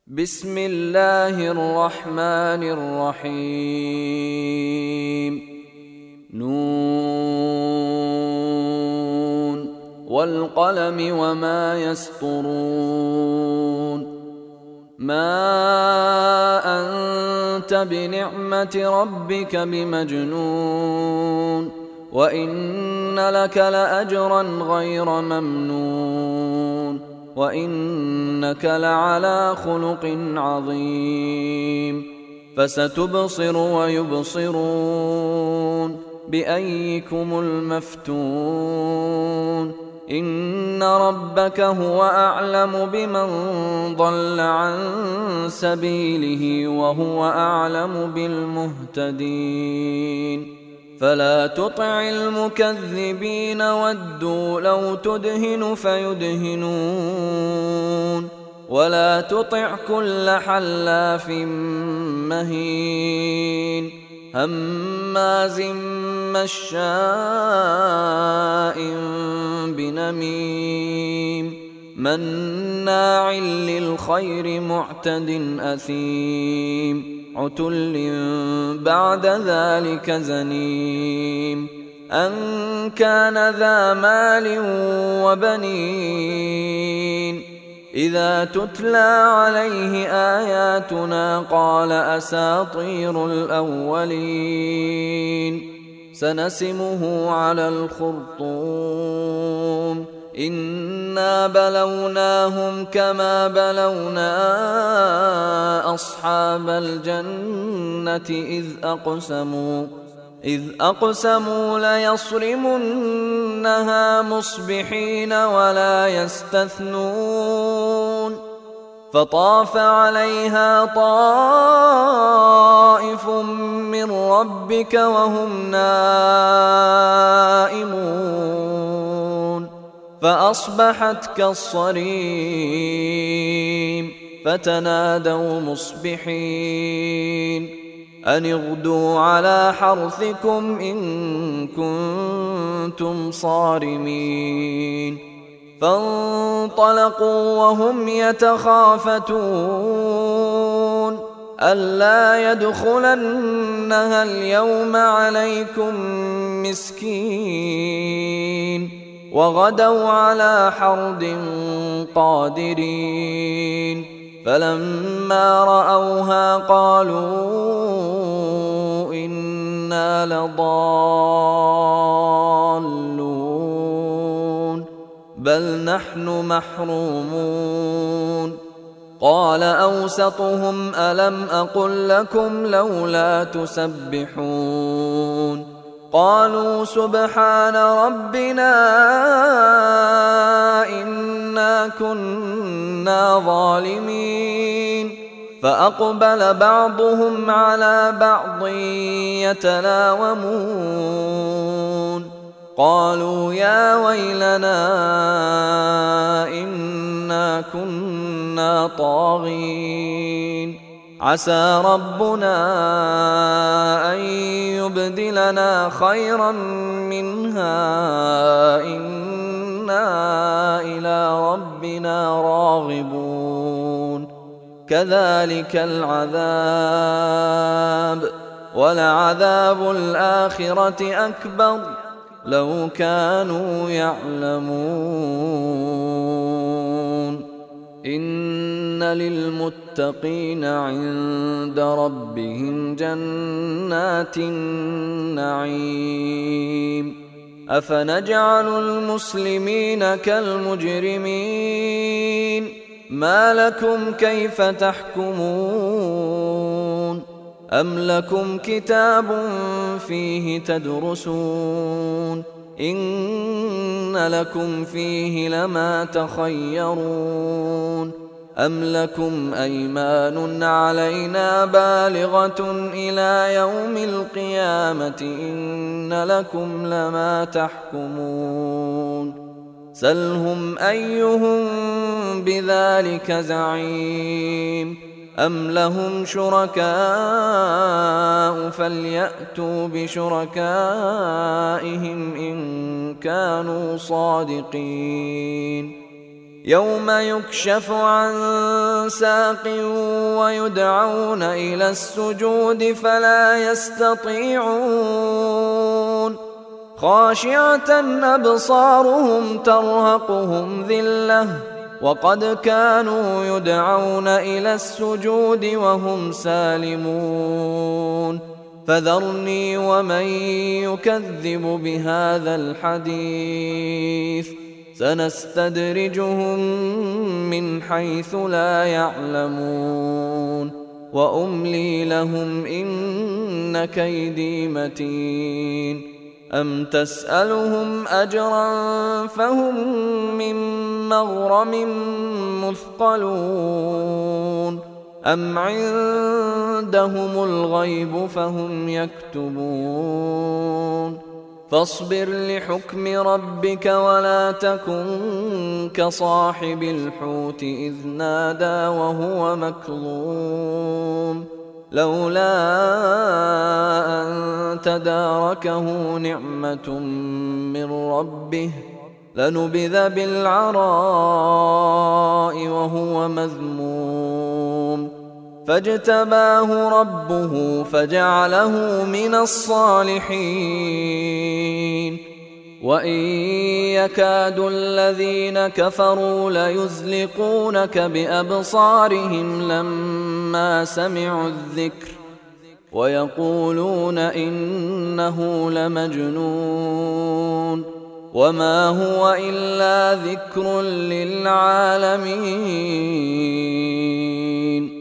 بسم الله الرحمن الرحيم نون والقلم وما يسطرون ما أنت بنعمة ربك بمجنون وإن لك لأجرا غير ممنون وإنك لعلى خلق عظيم فستبصر ويبصرون بأيكم المفتون إن ربك هو أعلم بمن ضل عن سبيله وهو أعلم بالمهتدين فلا تطع المكذبين ودوا لو تدهن فيدهنون ولا تطع كل حلاف مهين هماز مشاء بنميم مناع للخير معتد أثيم عتل بعد ذلك زنيم أن كان ذا مال وبنين إذا تتلى عليه آياتنا قال أساطير الأولين سنسمه على الخرطوم إنا بلوناهم كما بلونا أصحاب الجنة إذ أقسموا ليصرمنها مصبحين ولا يستثنون فطاف عليها طائف من ربك وهم نائمون فأصبحت كالصريم فتنادوا مصبحين أن اغدوا على حرثكم إن كنتم صارمين فانطلقوا وهم يتخافتون ألا يدخلنها اليوم عليكم مسكين وغدوا على حرد قادرين فلما رأوها قالوا إنا لضالون بل نحن محرومون قال أوسطهم ألم أقل لكم لولا تسبحون قالوا سبحان ربنا إنا كنا ظالمين فأقبل بعضهم على بعض يتلاومون قالوا يا ويلنا إنا كنا طاغين عسى ربنا أن يبدلنا خيرا منها إنا إلى ربنا راغبون كذلك العذاب ولعذاب الآخرة أكبر لو كانوا يعلمون إن للمتقين عند ربهم جنات النعيم أفنجعل المسلمين كالمجرمين ما لكم كيف تحكمون أم لكم كتاب فيه تدرسون إن لكم فيه لما تخيرون أم لكم أيمان علينا بالغة إلى يوم القيامة إن لكم لما تحكمون سلهم أيهم بذلك زعيم أم لهم شركاء فليأتوا بشركائهم إن كانوا صادقين يوم يكشف عن ساق ويدعون إلى السجود فلا يستطيعون خاشعة أبصارهم ترهقهم ذلة وقد كانوا يدعون إلى السجود وهم سالمون فذرني ومن يكذب بهذا الحديث سنستدرجهم من حيث لا يعلمون وأملي لهم إن كيدي متين أم تسألهم أجرا فهم من مغرم مثقلون أم عندهم الغيب فهم يكتبون فاصبر لحكم ربك ولا تكن كصاحب الحوت إذ نادى وهو مكظوم لولا أن تداركه نعمة من ربه لنبذ بالعراء وهو مذموم فاجتباه ربه فجعله من الصالحين وإن يكاد الذين كفروا ليزلقونك بأبصارهم لما سمعوا الذكر ويقولون إنه لمجنون وما هو إلا ذكر للعالمين